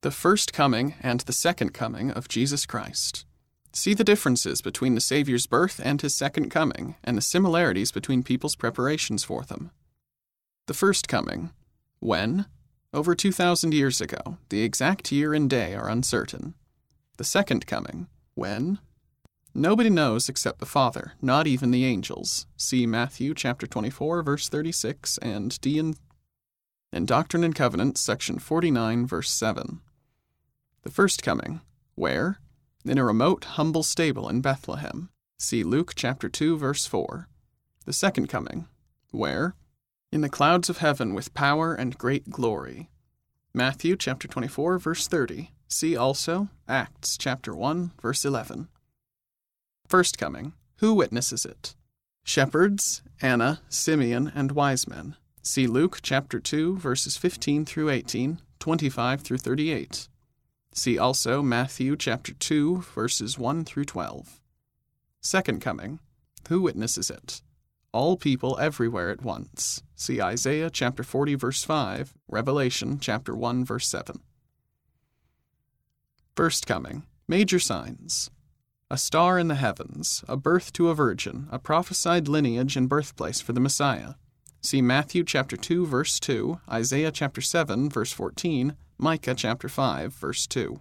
The first coming and the second coming of Jesus Christ. See the differences between the Savior's birth and his second coming, and the similarities between people's preparations for them. The first coming. When? Over 2,000 years ago. The exact year and day are uncertain. The second coming. When? Nobody knows except the Father, not even the angels. See Matthew chapter 24, verse 36, and in Doctrine and Covenants, section 49, verse 7. The first coming. Where? In a remote, humble stable in Bethlehem. See Luke chapter 2, verse 4. The second coming. Where? In the clouds of heaven with power and great glory. Matthew chapter 24, verse 30. See also Acts chapter 1, verse 11. First coming. Who witnesses it? Shepherds, Anna, Simeon, and wise men. See Luke chapter 2, verses 15 through 18, 25 through 38. See also Matthew chapter 2, verses 1 through 12. Second coming. Who witnesses it? All people everywhere at once. See Isaiah chapter 40, verse 5, Revelation chapter 1, verse 7. First coming. Major signs. A star in the heavens, a birth to a virgin, a prophesied lineage and birthplace for the Messiah. See Matthew chapter 2, verse 2, Isaiah chapter 7, verse 14, Micah chapter 5, verse 2.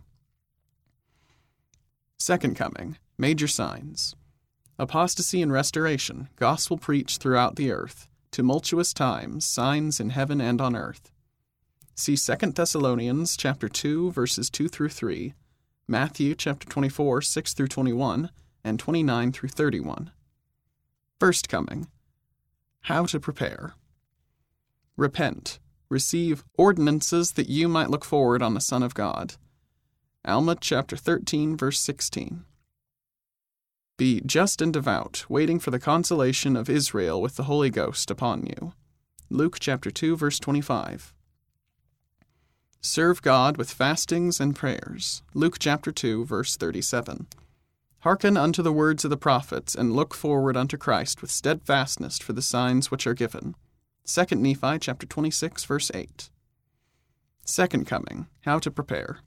Second coming. Major signs. Apostasy and restoration, gospel preached throughout the earth, tumultuous times, signs in heaven and on earth. See 2 Thessalonians chapter 2, verses 2 through 3, Matthew chapter 24, 6 through 21, and 29 through 31. First coming. How to prepare. Repent. Receive ordinances that you might look forward on the Son of God. Alma chapter 13, verse 16. Be just and devout, waiting for the consolation of Israel with the Holy Ghost upon you. Luke chapter 2, verse 25. Serve God with fastings and prayers. Luke chapter 2, verse 37. Hearken unto the words of the prophets, and look forward unto Christ with steadfastness for the signs which are given. 2 Nephi chapter 26, verse 8. Second coming. How to prepare.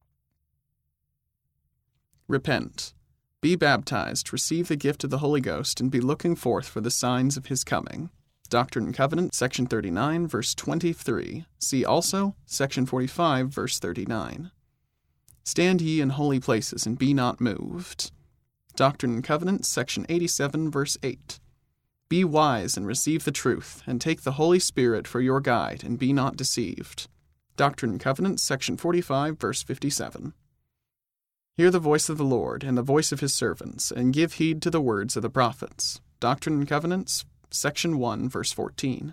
Repent. Be baptized, receive the gift of the Holy Ghost, and be looking forth for the signs of his coming. Doctrine and Covenants, section 39, verse 23. See also section 45, verse 39. Stand ye in holy places, and be not moved. Doctrine and Covenants, section 87, verse 8. Be wise and receive the truth, and take the Holy Spirit for your guide, and be not deceived. Doctrine and Covenants, section 45, verse 57. Hear the voice of the Lord, and the voice of his servants, and give heed to the words of the prophets. Doctrine and Covenants, section 1, verse 14.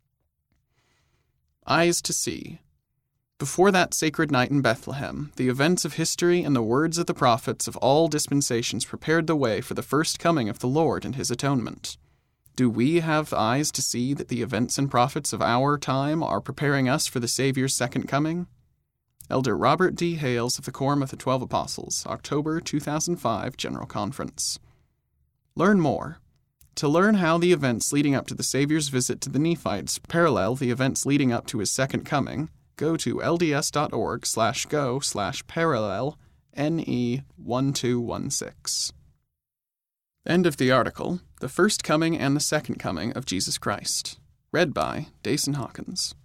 Eyes to see. Before that sacred night in Bethlehem, the events of history and the words of the prophets of all dispensations prepared the way for the first coming of the Lord and his atonement. Do we have eyes to see that the events and prophets of our time are preparing us for the Savior's second coming? Elder Robert D. Hales of the Quorum of the 12 Apostles, October 2005 General Conference. Learn more. To learn how the events leading up to the Savior's visit to the Nephites parallel the events leading up to his second coming, go to lds.org/go/parallel NE1216. End of the article. The First Coming and the Second Coming of Jesus Christ. Read by Dason Hawkins.